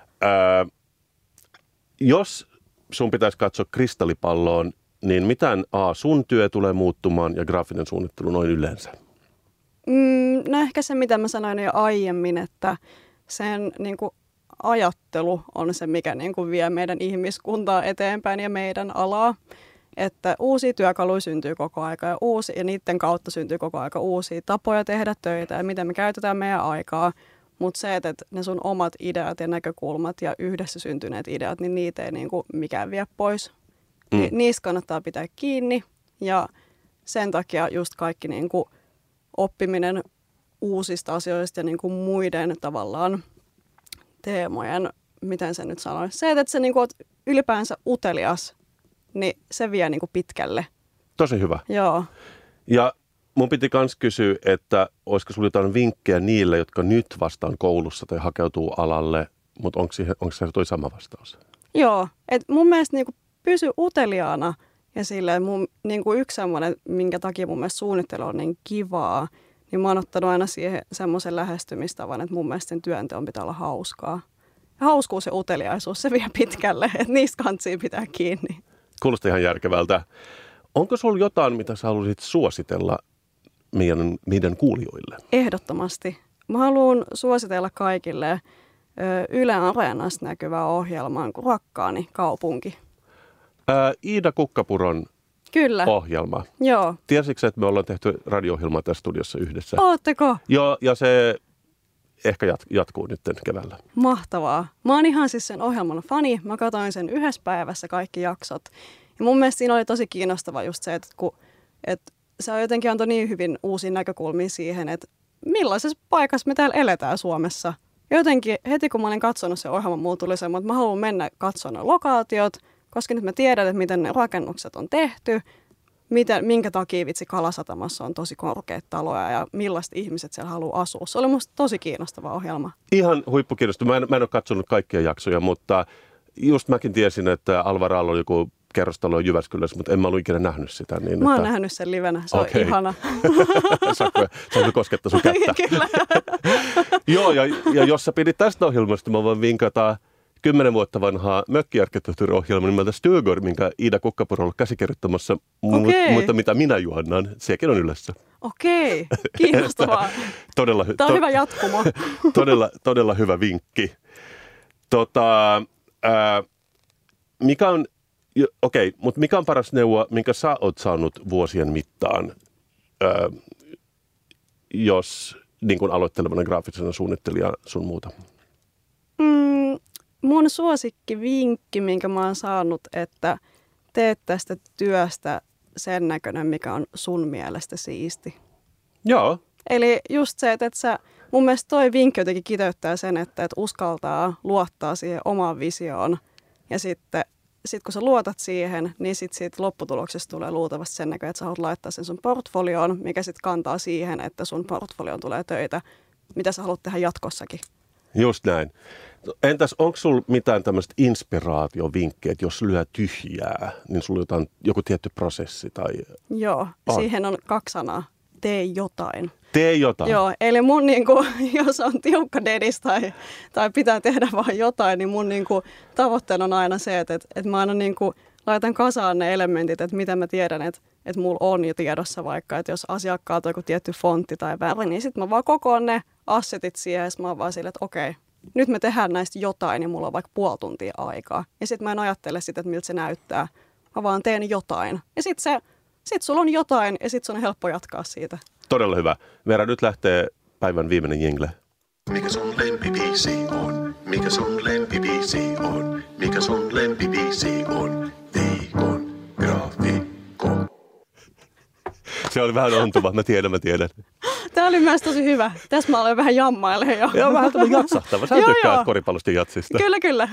Jos sun pitäisi katsoa kristallipalloon, niin miten sun työ tulee muuttumaan ja graafinen suunnittelu noin yleensä? No ehkä se, mitä mä sanoin jo aiemmin, että sen niin kuin ajattelu on se, mikä niin kuin vie meidän ihmiskuntaa eteenpäin ja meidän alaa. Että uusia työkaluja syntyy koko aika ja niiden kautta syntyy koko aika uusia tapoja tehdä töitä ja miten me käytetään meidän aikaa. Mutta se, että ne sun omat ideat ja näkökulmat ja yhdessä syntyneet ideat, niin niitä ei niin kuin mikään vie pois. Niistä kannattaa pitää kiinni ja sen takia just kaikki niin kuin oppiminen uusista asioista ja niin kuin muiden tavallaan teemojen, miten se nyt sanoisi. Se, että sä niin kuin oot ylipäänsä utelias, niin se vie niin kuin pitkälle. Tosi hyvä. Joo. Ja mun piti myös kysyä, että olisiko sulla jotain vinkkejä niille, jotka nyt vastaan koulussa tai hakeutuu alalle, mutta onko se toi sama vastaus? Joo. Et mun mielestä niin kuin pysy uteliaana ja silleen niin kuin yksi semmoinen, minkä takia mun mielestä suunnittelu on niin kivaa, niin mä oon ottanut aina siihen semmoisen lähestymistavan, että mun mielestä sen työnteon pitää olla hauskaa. Ja hauskuus ja uteliaisuus, se vie pitkälle, että niistä kantsii pitää kiinni. Kuulostaa ihan järkevältä. Onko sulla jotain, mitä sä haluaisit suositella meidän kuulijoille? Ehdottomasti. Mä haluan suositella kaikille Yle Areenasta näkyvää ohjelmaa kuin Rakkaani kaupunki. Iida Kukkapuron Kyllä. ohjelma. Joo. Tiesitkö, että me ollaan tehty radio-ohjelmaa tässä studiossa yhdessä? Ootteko? Joo, ja se ehkä jatkuu nyt keväällä. Mahtavaa. Mä oon ihan siis sen ohjelman fani. Mä katsoin sen yhdessä päivässä kaikki jaksot. Ja mun mielestä siinä oli tosi kiinnostava just se, että se jotenkin antoi niin hyvin uusia näkökulmia siihen, että millaisessa paikassa me täällä eletään Suomessa. Jotenkin heti kun mä olin katsonut sen ohjelman, mulla tuli semmoinen, että mä haluan mennä katsomaan lokaatiot, koska nyt mä tiedän, että miten ne rakennukset on tehty, minkä takia vitsi Kalasatamassa on tosi korkeat taloja ja millaista ihmiset siellä haluaa asua. Se oli musta tosi kiinnostava ohjelma. Ihan huippukiinnostava. Mä en ole katsonut kaikkia jaksoja, mutta just mäkin tiesin, että Alvaralla oli joku kerrostalo Jyväskylässä, mutta en mä ollut ikinä nähnyt sitä. Niin mä oon nähnyt sen livenä. Se on ihana. Saanko koskettaa sun kättä? Kyllä. Joo, ja jos sä pidit tästä ohjelmasta, mä voin vinkata 10 vuotta vanhaa mökkiarkkitehtuuriohjelma nimeltä Stöger, minkä Iida Kukkapuro on ollut käsikirjoittamassa, mutta mitä minä juonnan, sekin on Ylessä. Okei, kiinnostavaa. Tämä on hyvä jatkumo. Todella hyvä vinkki. Mikä on paras neuvo, minkä sä oot saanut vuosien mittaan, jos niin kuin aloittelevana graafisena suunnittelijana sun muuta? Mun suosikkivinkki, minkä mä oon saanut, että teet tästä työstä sen näköinen, mikä on sun mielestä siisti. Joo. Eli just se, että mun mielestä toi vinkki jotenkin kiteyttää sen, että uskaltaa luottaa siihen omaan visioon. Ja sitten kun sä luotat siihen, niin siitä lopputuloksesta tulee luultavasti sen näköinen, että sä haluat laittaa sen sun portfolioon, mikä sitten kantaa siihen, että sun portfolioon tulee töitä, mitä sä haluat tehdä jatkossakin. Just näin. Entäs onko sulla mitään tämmöistä inspiraatiovinkkiä, että jos lyö tyhjää, niin sulla on joku tietty prosessi? Tai... Joo, siihen on 2 sanaa. Tee jotain. Tee jotain. Joo, eli mun jos on tiukka dedis tai pitää tehdä vaan jotain, niin mun tavoitteena on aina se, että mä aina laitan kasaan ne elementit, että mitä mä tiedän, että mulla on jo tiedossa vaikka, että jos asiakkaalta on joku tietty fontti tai väri, niin sitten mä vaan kokoan ne assetit siihen ja mä oon vaan silleen, että okei, nyt me tehdään näistä jotain ja mulla on vaikka 0,5 tuntia aikaa. Ja sitten mä en ajattele sitä, että miltä se näyttää, mä vaan teen jotain. Ja sitten sulla on jotain ja sitten sun on helppo jatkaa siitä. Todella hyvä. Veera, nyt lähtee päivän viimeinen jingle. Mikä sun lempibiisi on? Mikä sun lempibiisi on? Mikä sun lempibiisi on? Viikon graafikko. Se oli vähän ontuva, mä tiedän. Tämä oli myös tosi hyvä. Tässä mä olen vähän jammailemaan jo. Joo, vähän tämmöinen jatsahtava. Sä tykkäät koripallosta jatsista. Kyllä.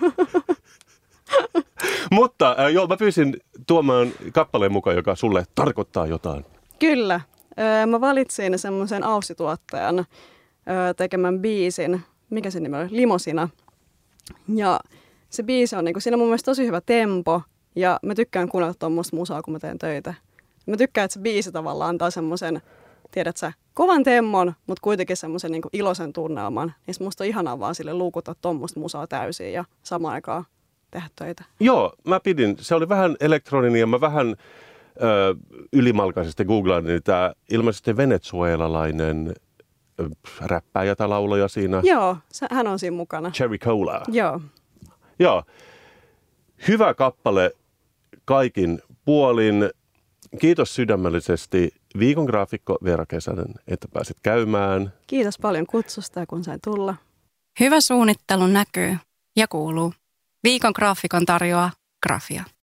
Mutta mä pyysin tuomaan kappaleen mukaan, joka sulle tarkoittaa jotain. Kyllä. Mä valitsin semmoisen Aussi-tuottajan tekemän biisin. Mikä se nimi oli? Limosina. Ja se biisi on siinä on mun mielestä tosi hyvä tempo. Ja mä tykkään kuunnella tuommoista musaa, kun mä teen töitä. Mä tykkään, että se biisi tavallaan antaa semmoisen, tiedät sä, kovan temmon, mutta kuitenkin semmoisen iloisen tunnelman. Niin musta on ihanaa vaan sille luukuttaa tuommoista musaa täysin ja samaan aikaan tehdä töitä. Joo, mä pidin. Se oli vähän elektroninen ja mä vähän ylimalkaisesti googlasin, niin tämä ilmeisesti venezuelalainen räppäjä tai laulaja siinä. Joo, hän on siinä mukana. Cherry Cola. Joo. Hyvä kappale kaikin puolin. Kiitos sydämellisesti Viikon graafikko Veera Kesänen, että pääsit käymään. Kiitos paljon kutsusta, kun sain tulla. Hyvä suunnittelu näkyy ja kuuluu. Viikon graafikon tarjoaa Grafia.